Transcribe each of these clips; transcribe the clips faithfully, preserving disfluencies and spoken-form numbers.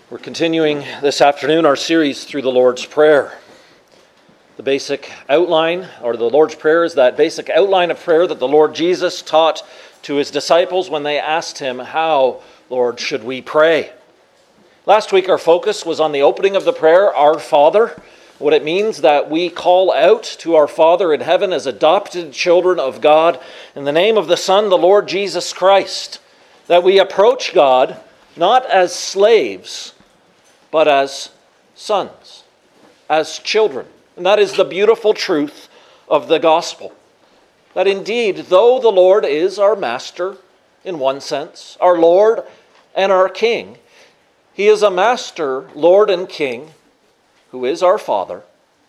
We're continuing this afternoon our series through the Lord's Prayer. The basic outline, or the Lord's Prayer, is that basic outline of prayer that the Lord Jesus taught to his disciples when they asked him, "How, Lord, should we pray?" Last week our focus was on the opening of the prayer, Our Father, what it means that we call out to our Father in heaven as adopted children of God in the name of the Son, the Lord Jesus Christ, that we approach God not as slaves, but as sons, as children. And that is the beautiful truth of the gospel. That indeed, though the Lord is our master, in one sense, our Lord and our King, he is a master, Lord and King, who is our Father,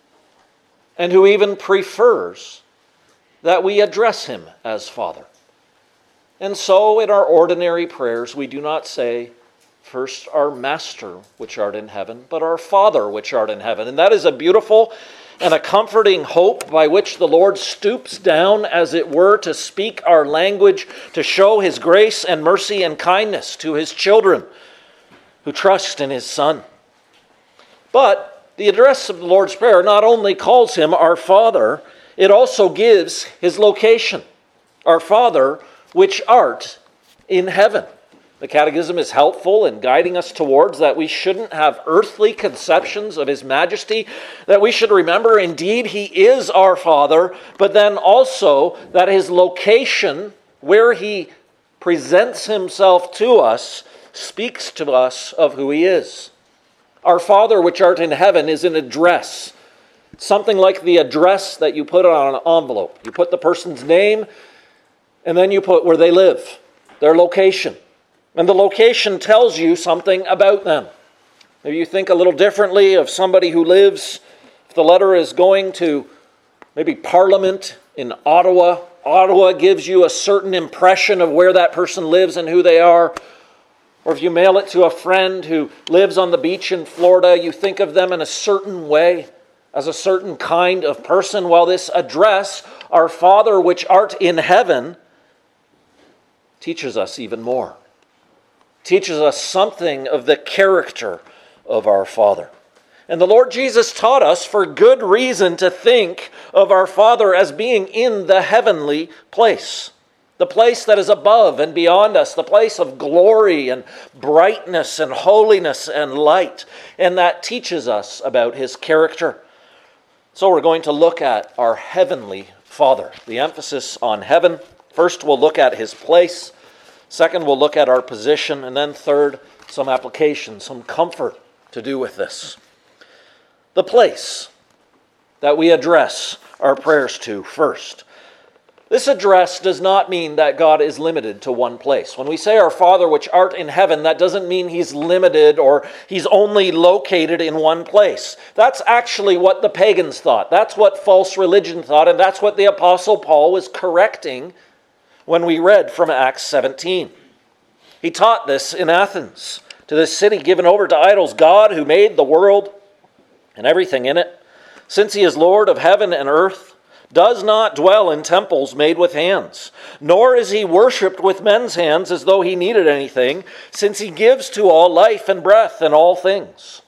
and who even prefers that we address him as Father. And so in our ordinary prayers, we do not say, "First, our Master, which art in heaven," but "Our Father, which art in heaven." And that is a beautiful and a comforting hope by which the Lord stoops down, as it were, to speak our language, to show his grace and mercy and kindness to his children who trust in his Son. But the address of the Lord's Prayer not only calls him our Father, it also gives his location. Our Father, which art in heaven. The Catechism is helpful in guiding us towards that we shouldn't have earthly conceptions of his majesty, that we should remember indeed he is our Father, but then also that his location, where he presents himself to us, speaks to us of who he is. Our Father which art in heaven is an address, something like the address that you put on an envelope. You put the person's name, and then you put where they live, their location. And the location tells you something about them. Maybe you think a little differently of somebody who lives, if the letter is going to maybe Parliament in Ottawa, Ottawa gives you a certain impression of where that person lives and who they are. Or if you mail it to a friend who lives on the beach in Florida, you think of them in a certain way, as a certain kind of person. While this address, Our Father which art in heaven, teaches us even more. Teaches us something of the character of our Father. And the Lord Jesus taught us for good reason to think of our Father as being in the heavenly place. The place that is above and beyond us, the place of glory and brightness and holiness and light. And that teaches us about his character. So we're going to look at our heavenly Father. The emphasis on heaven. First, we'll look at his place. Second, we'll look at our position. And then third, some application, some comfort to do with this. The place that we address our prayers to first. This address does not mean that God is limited to one place. When we say Our Father which art in heaven, that doesn't mean he's limited or he's only located in one place. That's actually what the pagans thought. That's what false religion thought, and that's what the Apostle Paul was correcting when we read from Acts seventeen. He taught this in Athens, to this city given over to idols, God who made the world and everything in it, since he is Lord of heaven and earth, does not dwell in temples made with hands, nor is he worshipped with men's hands as though he needed anything, since he gives to all life and breath and all things.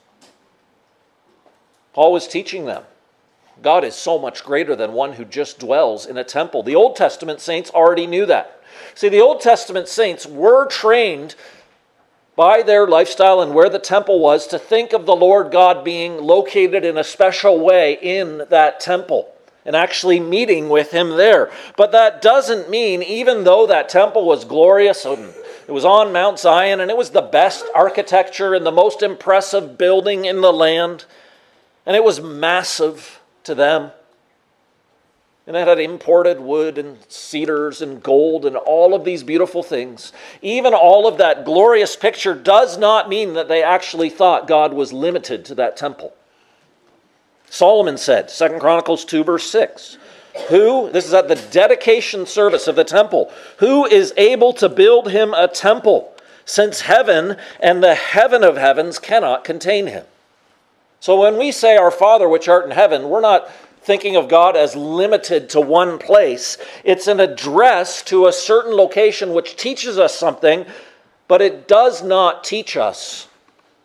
Paul was teaching them God is so much greater than one who just dwells in a temple. The Old Testament saints already knew that. See, the Old Testament saints were trained by their lifestyle and where the temple was to think of the Lord God being located in a special way in that temple and actually meeting with him there. But that doesn't mean, even though that temple was glorious, and it was on Mount Zion, and it was the best architecture and the most impressive building in the land, and it was massive to them, and it had imported wood and cedars and gold and all of these beautiful things. Even all of that glorious picture does not mean that they actually thought God was limited to that temple. Solomon said, Second Chronicles two verse six, who, this is at the dedication service of the temple, who is able to build him a temple, since heaven and the heaven of heavens cannot contain him. So when we say Our Father which art in heaven, we're not thinking of God as limited to one place. It's an address to a certain location which teaches us something, but it does not teach us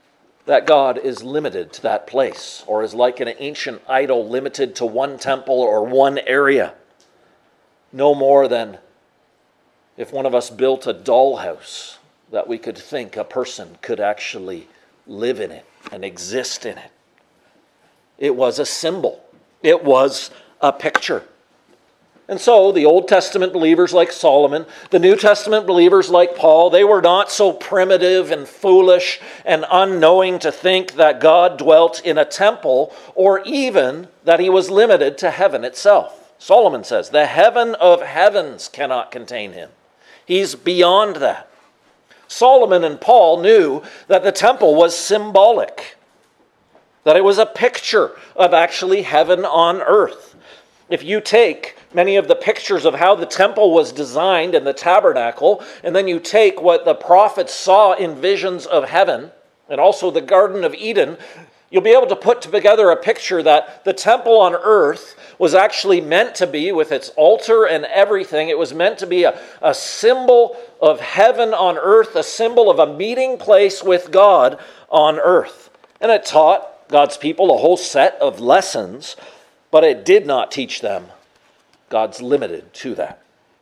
that God is limited to that place, or is like an ancient idol limited to one temple or one area. No more than if one of us built a dollhouse, that we could think a person could actually live in it and exist in it. It was a symbol. It was a picture. And so the Old Testament believers like Solomon, the New Testament believers like Paul, they were not so primitive and foolish and unknowing to think that God dwelt in a temple, or even that he was limited to heaven itself. Solomon says, the heaven of heavens cannot contain him. He's beyond that. Solomon and Paul knew that the temple was symbolic, that it was a picture of actually heaven on earth. If you take many of the pictures of how the temple was designed and the tabernacle, and then you take what the prophets saw in visions of heaven, and also the Garden of Eden, you'll be able to put together a picture that the temple on earth was actually meant to be, with its altar and everything, it was meant to be a, a symbol of heaven on earth, a symbol of a meeting place with God on earth. And it taught God's people a whole set of lessons, but it did not teach them God's limited to that.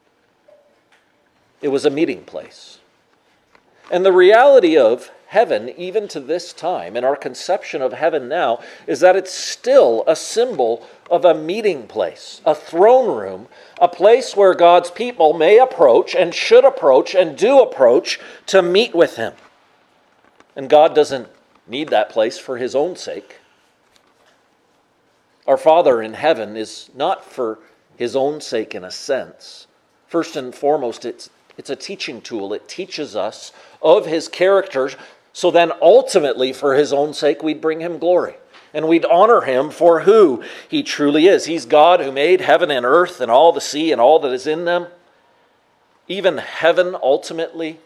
It was a meeting place. And the reality of heaven, even to this time, and our conception of heaven now, is that it's still a symbol of a meeting place, a throne room, a place where God's people may approach and should approach and do approach to meet with him. And God doesn't need that place for his own sake. Our Father in heaven is not for his own sake in a sense. First and foremost, it's, it's a teaching tool. It teaches us of his character, so then ultimately for his own sake we'd bring him glory. And we'd honor him for who he truly is. He's God who made heaven and earth and all the sea and all that is in them. Even heaven ultimately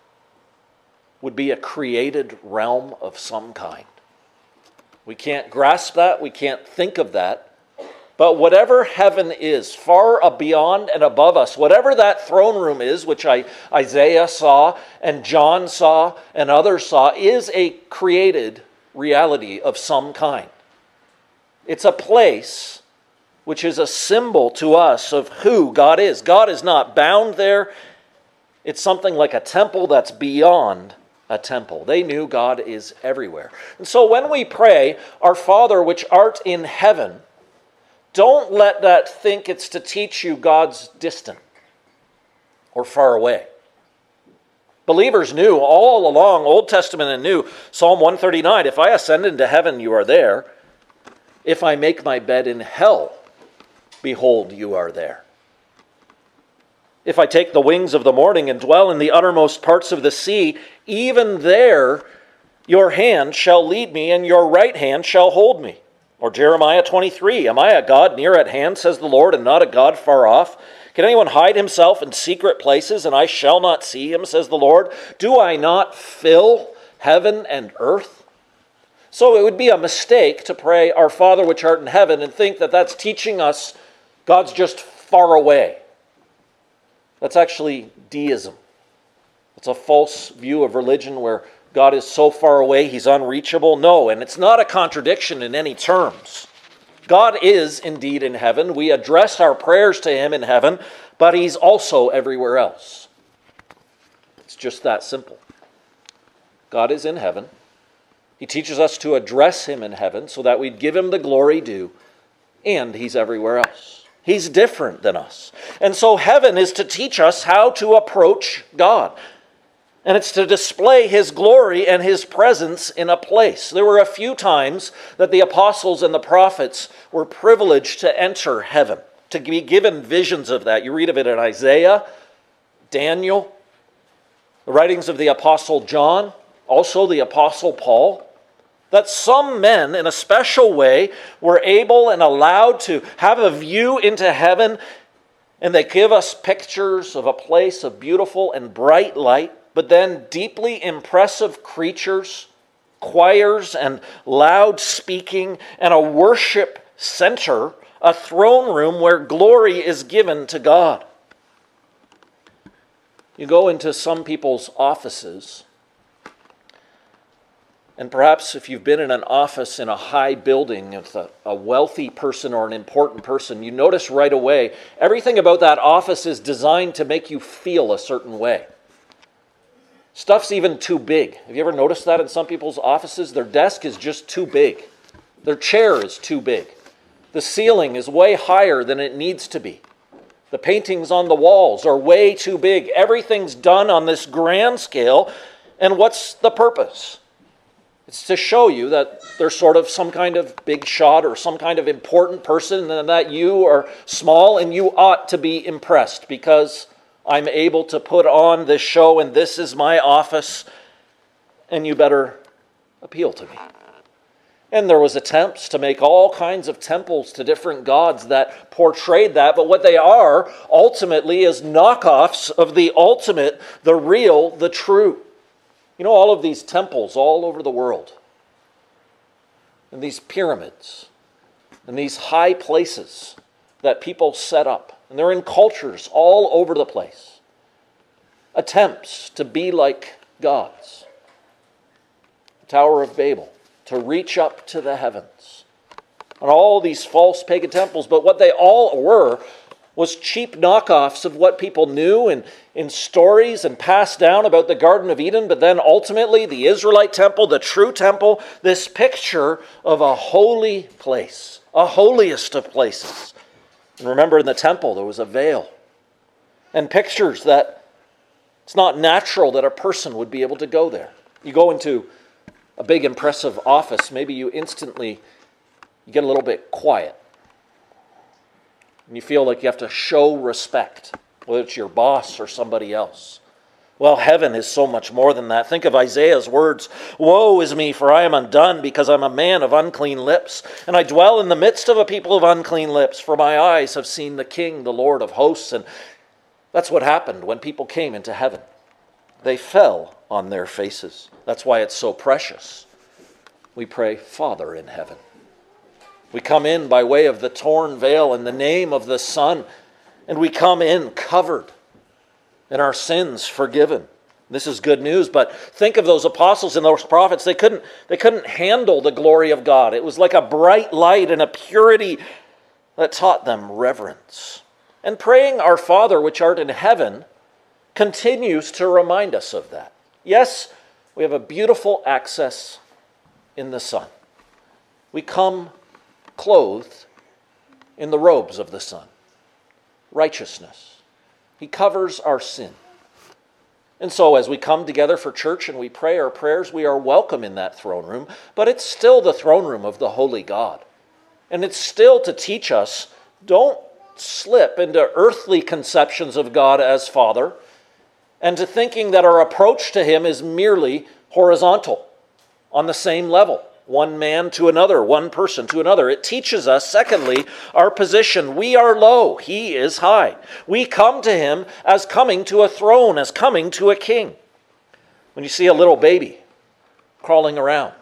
would be a created realm of some kind. We can't grasp that. We can't think of that. But whatever heaven is, far beyond and above us, whatever that throne room is, which I, Isaiah saw and John saw and others saw, is a created reality of some kind. It's a place which is a symbol to us of who God is. God is not bound there. It's something like a temple that's beyond a temple. They knew God is everywhere. And so when we pray, Our Father which art in heaven, don't let that think it's to teach you God's distant or far away. Believers knew all along, Old Testament and New, Psalm one thirty-nine, if I ascend into heaven, you are there. If I make my bed in hell, behold, you are there. If I take the wings of the morning and dwell in the uttermost parts of the sea, even there your hand shall lead me and your right hand shall hold me. Or Jeremiah twenty-three, am I a God near at hand, says the Lord, and not a God far off? Can anyone hide himself in secret places, and I shall not see him, says the Lord? Do I not fill heaven and earth? So it would be a mistake to pray, Our Father which art in heaven, and think that that's teaching us God's just far away. That's actually deism. It's a false view of religion where God is so far away, he's unreachable. No, and it's not a contradiction in any terms. God is indeed in heaven. We address our prayers to him in heaven, but he's also everywhere else. It's just that simple. God is in heaven. He teaches us to address him in heaven so that we'd give him the glory due, and he's everywhere else. He's different than us. And so heaven is to teach us how to approach God. And it's to display his glory and his presence in a place. There were a few times that the apostles and the prophets were privileged to enter heaven, to be given visions of that. You read of it in Isaiah, Daniel, the writings of the apostle John, also the apostle Paul. That some men, in a special way, were able and allowed to have a view into heaven, and they give us pictures of a place of beautiful and bright light, but then deeply impressive creatures, choirs and loud speaking, and a worship center, a throne room where glory is given to God. You go into some people's offices, And perhaps if you've been in an office in a high building with a, a wealthy person or an important person, you notice right away everything about that office is designed to make you feel a certain way. Stuff's even too big. Have you ever noticed that in some people's offices? Their desk is just too big. Their chair is too big. The ceiling is way higher than it needs to be. The paintings on the walls are way too big. Everything's done on this grand scale. And what's the purpose? It's to show you that there's sort of some kind of big shot or some kind of important person and that you are small and you ought to be impressed because I'm able to put on this show and this is my office and you better appeal to me. And there was attempts to make all kinds of temples to different gods that portrayed that, but what they are ultimately is knockoffs of the ultimate, the real, the true. You know, all of these temples all over the world, and these pyramids, and these high places that people set up, and they're in cultures all over the place. Attempts to be like gods. The Tower of Babel, to reach up to the heavens. And all these false pagan temples, but what they all were was cheap knockoffs of what people knew and in stories and passed down about the Garden of Eden, but then ultimately the Israelite temple, the true temple, this picture of a holy place, a holiest of places. And remember, in the temple there was a veil and pictures that it's not natural that a person would be able to go there. You go into a big impressive office, maybe you instantly you get a little bit quiet. And you feel like you have to show respect, whether it's your boss or somebody else. Well, heaven is so much more than that. Think of Isaiah's words, "Woe is me, for I am undone, because I'm a man of unclean lips, and I dwell in the midst of a people of unclean lips, for my eyes have seen the King, the Lord of hosts." And that's what happened when people came into heaven. They fell on their faces. That's why it's so precious. We pray, Father in heaven. We come in by way of the torn veil in the name of the Son, and we come in covered and our sins forgiven. This is good news, but think of those apostles and those prophets. They couldn't, they couldn't handle the glory of God. It was like a bright light and a purity that taught them reverence. And praying, Our Father which art in heaven, continues to remind us of that. Yes, we have a beautiful access in the Son. We come clothed in the robes of the Son. Righteousness. He covers our sin. And so as we come together for church and we pray our prayers, we are welcome in that throne room, but it's still the throne room of the Holy God. And it's still to teach us, don't slip into earthly conceptions of God as Father, and to thinking that our approach to Him is merely horizontal, on the same level. One man to another, one person to another. It teaches us, secondly, our position. We are low, He is high. We come to Him as coming to a throne, as coming to a king. When you see a little baby crawling around,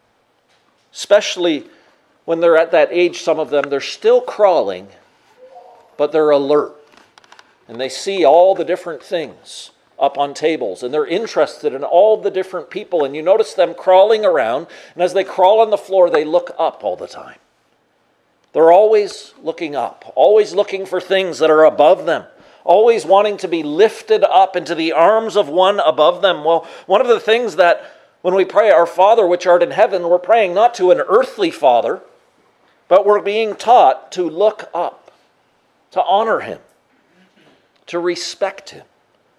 especially when they're at that age, some of them, they're still crawling, but they're alert. And they see all the different things up on tables, and they're interested in all the different people, and you notice them crawling around, and as they crawl on the floor, they look up all the time. They're always looking up, always looking for things that are above them, always wanting to be lifted up into the arms of one above them. Well, one of the things that when we pray, Our Father which art in heaven, we're praying not to an earthly Father, but we're being taught to look up, to honor Him, to respect Him.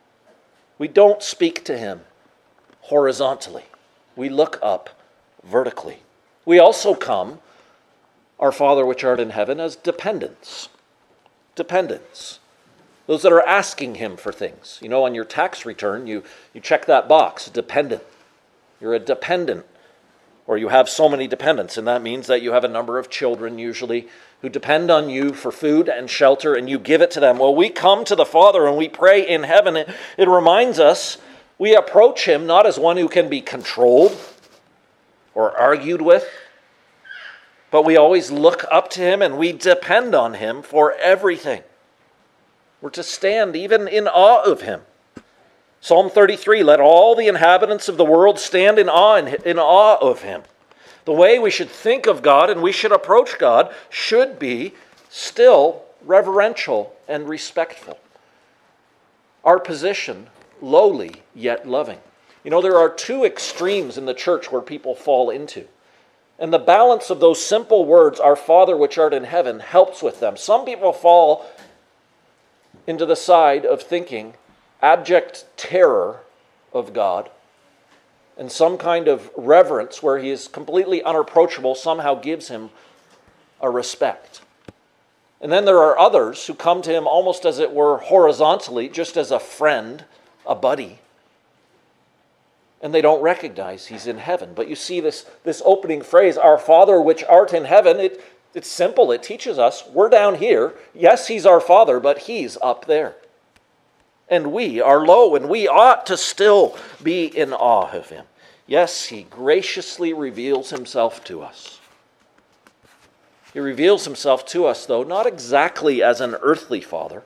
We don't speak to Him horizontally. We look up vertically. We also come, Our Father which art in heaven, as dependents. Dependents. Those that are asking Him for things. You know, on your tax return, you, you check that box, dependent. You're a dependent, or you have so many dependents, and that means that you have a number of children usually who depend on you for food and shelter, and you give it to them. Well, we come to the Father and we pray in heaven. It, it reminds us we approach Him not as one who can be controlled or argued with, but we always look up to Him and we depend on Him for everything. We're to stand even in awe of Him. Psalm thirty-three, let all the inhabitants of the world stand in awe, in awe of him. The way we should think of God and we should approach God should be still reverential and respectful. Our position, lowly yet loving. You know, there are two extremes in the church where people fall into. And the balance of those simple words, our Father which art in heaven, helps with them. Some people fall into the side of thinking abject terror of God and some kind of reverence where he is completely unapproachable somehow gives him a respect. And then there are others who come to him almost as it were horizontally, just as a friend, a buddy. And they don't recognize he's in heaven. But you see this, this opening phrase, our Father which art in heaven, it, it's simple. It teaches us we're down here. Yes, he's our Father, but he's up there. And we are low, and we ought to still be in awe of him. Yes, he graciously reveals himself to us. He reveals himself to us, though, not exactly as an earthly father.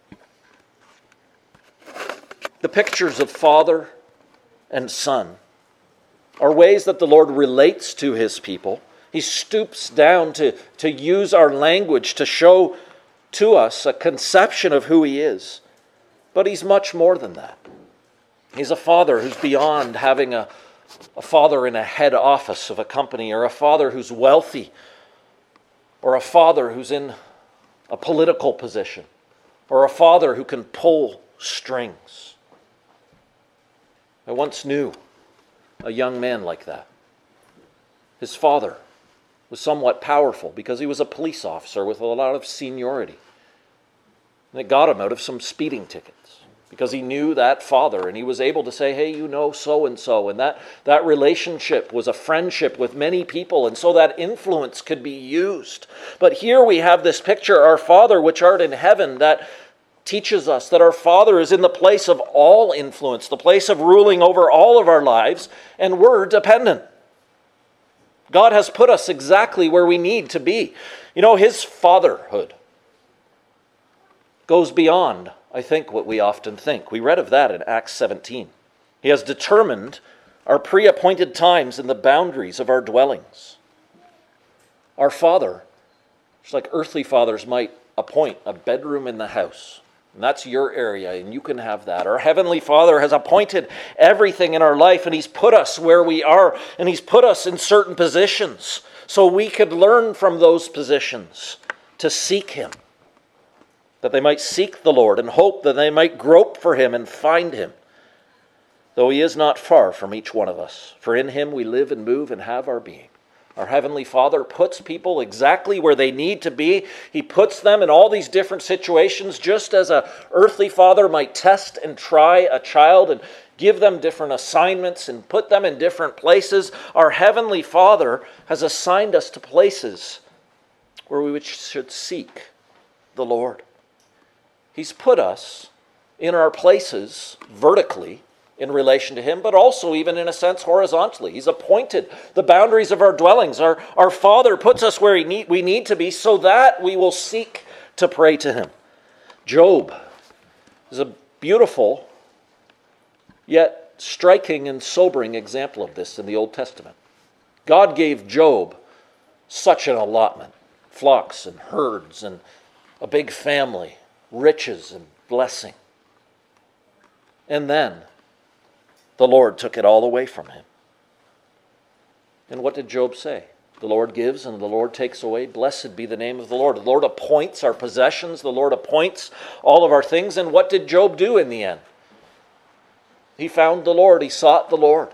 The pictures of Father and Son are ways that the Lord relates to his people. He stoops down to, to use our language to show to us a conception of who he is. But he's much more than that. He's a father who's beyond having a, a father in a head office of a company, or a father who's wealthy, or a father who's in a political position, or a father who can pull strings. I once knew a young man like that. His father was somewhat powerful because he was a police officer with a lot of seniority. And it got him out of some speeding tickets because he knew that father, and he was able to say, hey, you know so-and-so. And that, that relationship was a friendship with many people, and so that influence could be used. But here we have this picture, our Father which art in heaven, that teaches us that our Father is in the place of all influence, the place of ruling over all of our lives, and we're dependent. God has put us exactly where we need to be. You know, his fatherhood goes beyond, I think, what we often think. We read of that in Acts seventeen. He has determined our pre-appointed times and the boundaries of our dwellings. Our Father, just like earthly fathers might appoint a bedroom in the house, and that's your area, and you can have that. Our Heavenly Father has appointed everything in our life, and he's put us where we are, and he's put us in certain positions so we could learn from those positions to seek him, that they might seek the Lord and hope that they might grope for him and find him, though he is not far from each one of us. For in him we live and move and have our being. Our Heavenly Father puts people exactly where they need to be. He puts them in all these different situations, just as an earthly father might test and try a child and give them different assignments and put them in different places. Our Heavenly Father has assigned us to places where we should seek the Lord. He's put us in our places vertically in relation to him, but also even in a sense horizontally. He's appointed the boundaries of our dwellings. Our, our Father puts us where he need, we need to be so that we will seek to pray to him. Job is a beautiful yet striking and sobering example of this in the Old Testament. God gave Job such an allotment, flocks and herds and a big family, riches and blessing. And then the Lord took it all away from him. And what did Job say? The Lord gives and the Lord takes away. Blessed be the name of the Lord. The Lord appoints our possessions. The Lord appoints all of our things. And what did Job do in the end? He found the Lord. He sought the Lord.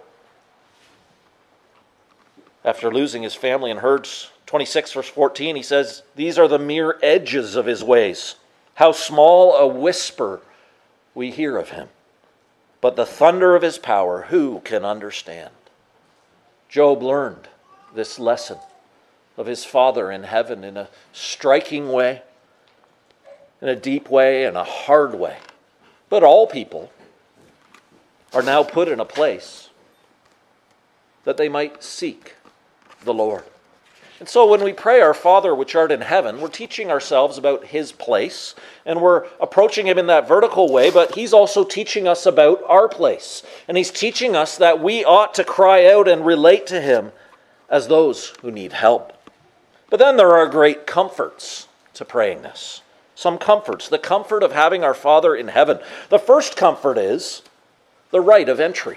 After losing his family and herds, twenty-six verse fourteen, he says, these are the mere edges of his ways. How small a whisper we hear of him. But the thunder of his power, who can understand? Job learned this lesson of his Father in heaven in a striking way, in a deep way, and a hard way. But all people are now put in a place that they might seek the Lord. And so when we pray, Our Father which art in heaven, we're teaching ourselves about his place, and we're approaching him in that vertical way, but he's also teaching us about our place. And he's teaching us that we ought to cry out and relate to him as those who need help. But then there are great comforts to praying this. Some comforts. The comfort of having our Father in heaven. The first comfort is the right of entry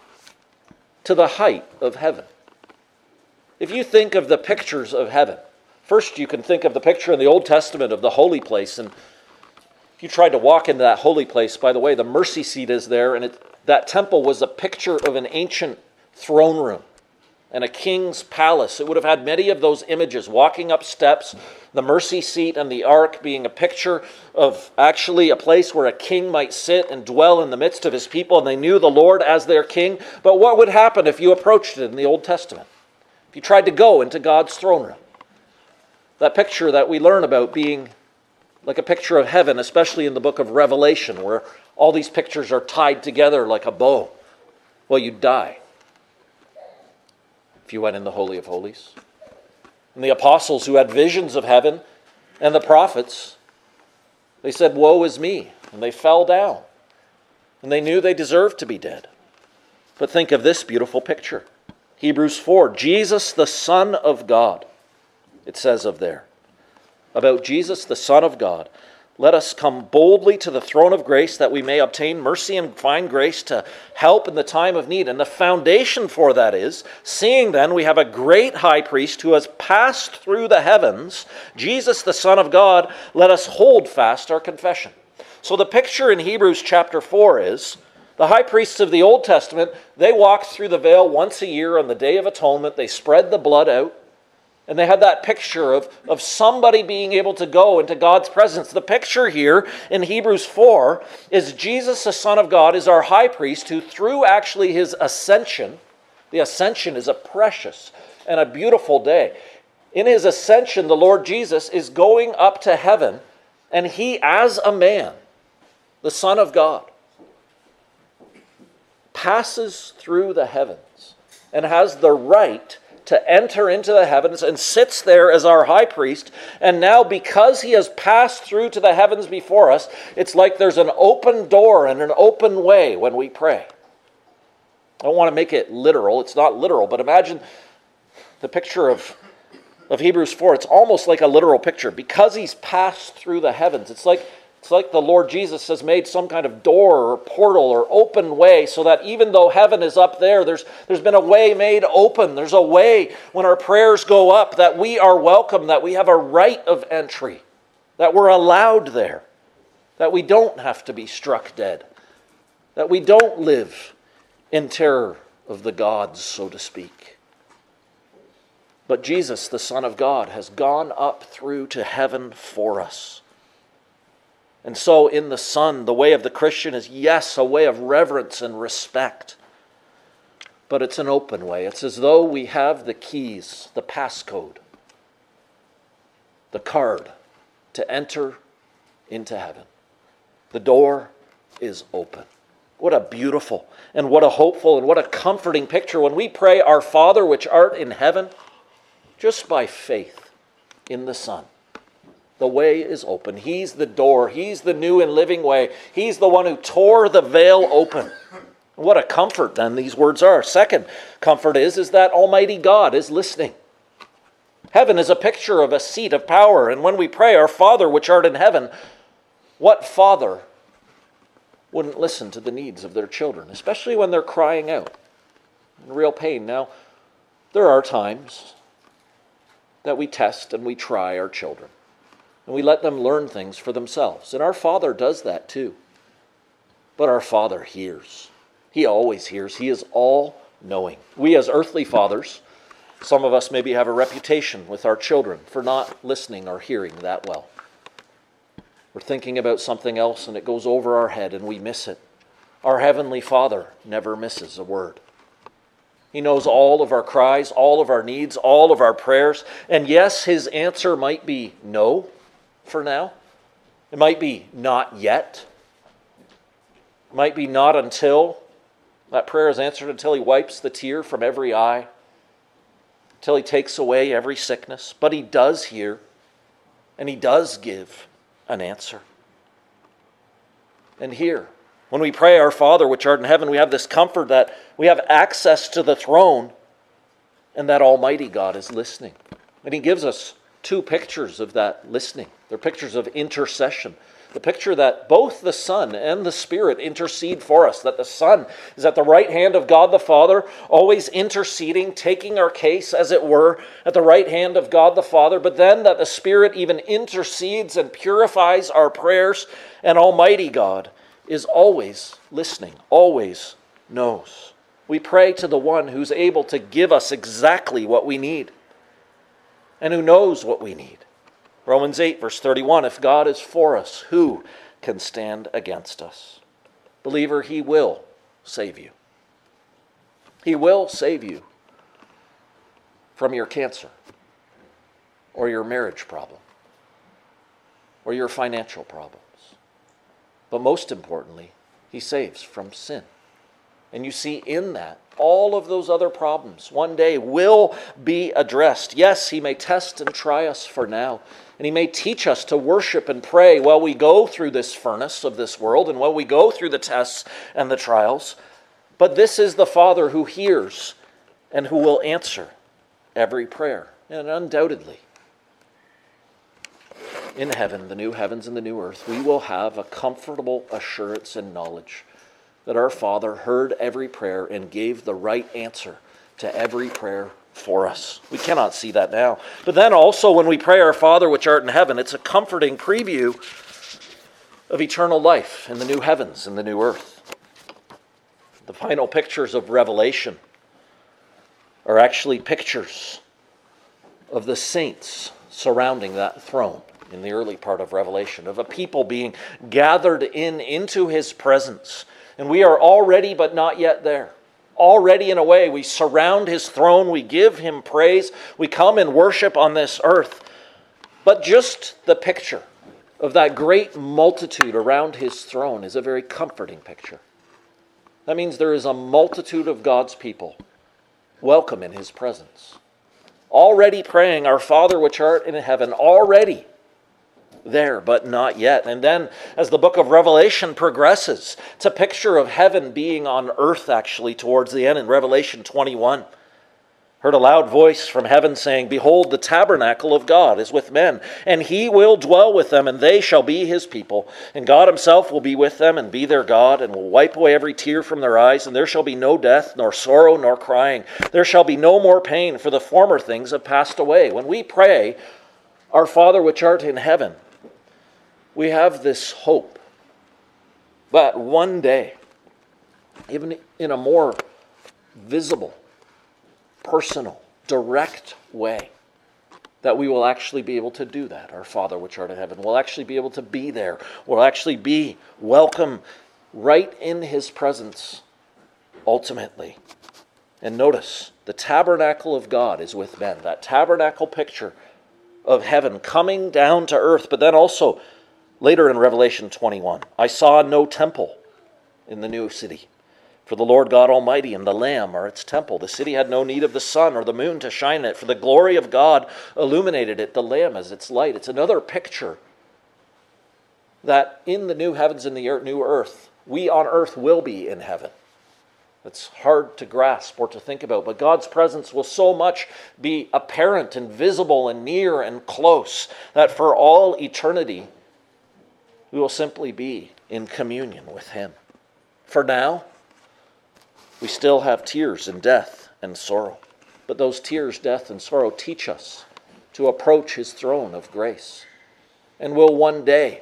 to the height of heaven. If you think of the pictures of heaven, first you can think of the picture in the Old Testament of the holy place. And if you tried to walk into that holy place, by the way, the mercy seat is there, and it, that temple was a picture of an ancient throne room and a king's palace. It would have had many of those images, walking up steps, the mercy seat and the ark being a picture of actually a place where a king might sit and dwell in the midst of his people, and they knew the Lord as their king. But what would happen if you approached it in the Old Testament? If you tried to go into God's throne room? That picture that we learn about being like a picture of heaven, especially in the book of Revelation, where all these pictures are tied together like a bow. Well, you'd die if you went in the Holy of Holies. And the apostles who had visions of heaven and the prophets, they said, "Woe is me," and they fell down. And they knew they deserved to be dead. But think of this beautiful picture. Hebrews four, Jesus the Son of God. It says of there, about Jesus the Son of God. Let us come boldly to the throne of grace that we may obtain mercy and find grace to help in the time of need. And the foundation for that is, seeing then we have a great high priest who has passed through the heavens, Jesus the Son of God, let us hold fast our confession. So the picture in Hebrews chapter four is, the high priests of the Old Testament, they walked through the veil once a year on the Day of Atonement. They spread the blood out. And they had that picture of, of somebody being able to go into God's presence. The picture here in Hebrews four is Jesus, the Son of God, is our high priest who through actually his ascension, the ascension is a precious and a beautiful day. In his ascension, the Lord Jesus is going up to heaven, and he, as a man, the Son of God, passes through the heavens and has the right to enter into the heavens and sits there as our high priest. And now because he has passed through to the heavens before us, it's like there's an open door and an open way when we pray. I don't want to make it literal. It's not literal, but imagine the picture of, of Hebrews four. It's almost like a literal picture. Because he's passed through the heavens, it's like It's like the Lord Jesus has made some kind of door or portal or open way so that even though heaven is up there, there's, there's been a way made open. There's a way when our prayers go up that we are welcome, that we have a right of entry, that we're allowed there, that we don't have to be struck dead, that we don't live in terror of the gods, so to speak. But Jesus, the Son of God, has gone up through to heaven for us. And so in the Son, the way of the Christian is, yes, a way of reverence and respect. But it's an open way. It's as though we have the keys, the passcode, the card to enter into heaven. The door is open. What a beautiful and what a hopeful and what a comforting picture when we pray, "Our Father which art in heaven," just by faith in the Son. The way is open. He's the door. He's the new and living way. He's the one who tore the veil open. What a comfort then these words are. Second comfort is, is that Almighty God is listening. Heaven is a picture of a seat of power. And when we pray, "Our Father which art in heaven," what father wouldn't listen to the needs of their children, especially when they're crying out in real pain? Now, there are times that we test and we try our children. And we let them learn things for themselves. And our Father does that too. But our Father hears. He always hears. He is all-knowing. We as earthly fathers, some of us maybe have a reputation with our children for not listening or hearing that well. We're thinking about something else and it goes over our head and we miss it. Our Heavenly Father never misses a word. He knows all of our cries, all of our needs, all of our prayers. And yes, his answer might be no. For now. It might be not yet. It might be not until that prayer is answered, until he wipes the tear from every eye. till he takes away every sickness. But he does hear, and he does give an answer. And here, when we pray, Our Father which art in heaven, we have this comfort that we have access to the throne and that Almighty God is listening. And he gives us two pictures of that listening. They're pictures of intercession. The picture that both the Son and the Spirit intercede for us, that the Son is at the right hand of God the Father, always interceding, taking our case, as it were, at the right hand of God the Father, but then that the Spirit even intercedes and purifies our prayers, and Almighty God is always listening, always knows. We pray to the one who's able to give us exactly what we need and who knows what we need. Romans eight, verse thirty-one, if God is for us, who can stand against us? Believer, he will save you. He will save you from your cancer or your marriage problem or your financial problems. But most importantly, he saves from sin. And you see in that, all of those other problems one day will be addressed. Yes, he may test and try us for now. And he may teach us to worship and pray while we go through this furnace of this world and while we go through the tests and the trials. But this is the Father who hears and who will answer every prayer. And undoubtedly, in heaven, the new heavens and the new earth, we will have a comfortable assurance and knowledge that our Father heard every prayer and gave the right answer to every prayer for us. We cannot see that now. But then also when we pray, Our Father which art in heaven, it's a comforting preview of eternal life in the new heavens and the new earth. The final pictures of Revelation are actually pictures of the saints surrounding that throne in the early part of Revelation, of a people being gathered in into his presence. And we are already but not yet there. Already in a way, we surround his throne, we give him praise, we come and worship on this earth. But just the picture of that great multitude around his throne is a very comforting picture. That means there is a multitude of God's people welcome in his presence. Already praying, Our Father which art in heaven, already there, but not yet. And then as the book of Revelation progresses, it's a picture of heaven being on earth actually towards the end in Revelation twenty-one. Heard a loud voice from heaven saying, behold, the tabernacle of God is with men, and he will dwell with them, and they shall be his people. And God himself will be with them and be their God, and will wipe away every tear from their eyes, and there shall be no death, nor sorrow, nor crying. There shall be no more pain, for the former things have passed away. When we pray, Our Father which art in heaven, we have this hope that one day, even in a more visible, personal, direct way, that we will actually be able to do that. Our Father which art in heaven will actually be able to be there. We'll actually be welcome right in his presence, ultimately. And notice, the tabernacle of God is with men. That tabernacle picture of heaven coming down to earth, but then also later in Revelation twenty-one, I saw no temple in the new city, for the Lord God Almighty and the Lamb are its temple. The city had no need of the sun or the moon to shine in it, for the glory of God illuminated it. The Lamb is its light. It's another picture that in the new heavens and the new earth, we on earth will be in heaven. It's hard to grasp or to think about, but God's presence will so much be apparent and visible and near and close that for all eternity, we will simply be in communion with him. For now, we still have tears and death and sorrow. But those tears, death, and sorrow teach us to approach his throne of grace. And will one day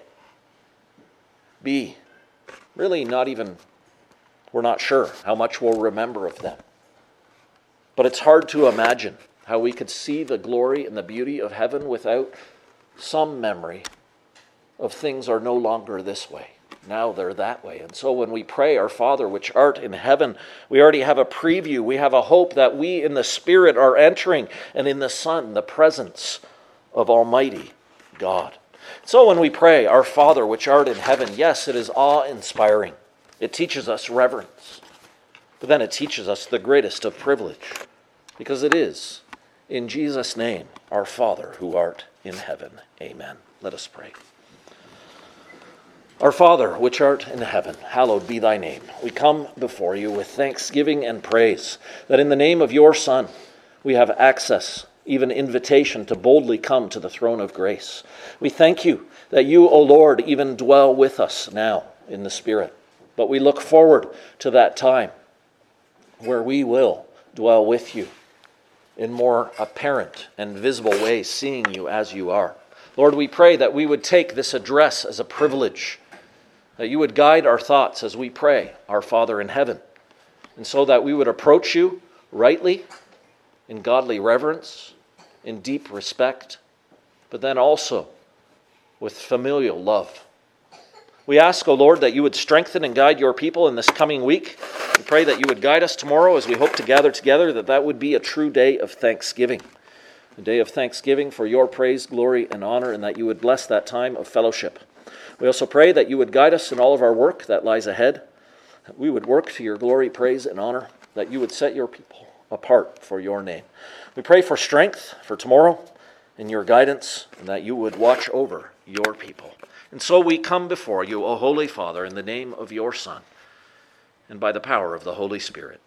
be really not even, we're not sure how much we'll remember of them. But it's hard to imagine how we could see the glory and the beauty of heaven without some memory of things are no longer this way. Now they're that way. And so when we pray, Our Father which art in heaven, we already have a preview. We have a hope that we in the Spirit are entering, and in the Son, the presence of Almighty God. So when we pray, Our Father which art in heaven, yes, it is awe-inspiring. It teaches us reverence. But then it teaches us the greatest of privilege, because it is In Jesus' name, our Father, who art in heaven. Amen. Let us pray. Our Father, which art in heaven, hallowed be thy name. We come before you with thanksgiving and praise that in the name of your Son, we have access, even invitation to boldly come to the throne of grace. We thank you that you, O Lord, even dwell with us now in the Spirit. But we look forward to that time where we will dwell with you in more apparent and visible ways, seeing you as you are. Lord, we pray that we would take this address as a privilege, that you would guide our thoughts as we pray, our Father in heaven, and so that we would approach you rightly, in godly reverence, in deep respect, but then also with familial love. We ask, O Lord, that you would strengthen and guide your people in this coming week. We pray that you would guide us tomorrow as we hope to gather together, that that would be a true day of thanksgiving, a day of thanksgiving for your praise, glory, and honor, and that you would bless that time of fellowship. We also pray that you would guide us in all of our work that lies ahead, that we would work to your glory, praise, and honor, that you would set your people apart for your name. We pray for strength for tomorrow and your guidance, and that you would watch over your people. And so we come before you, O Holy Father, in the name of your Son, and by the power of the Holy Spirit.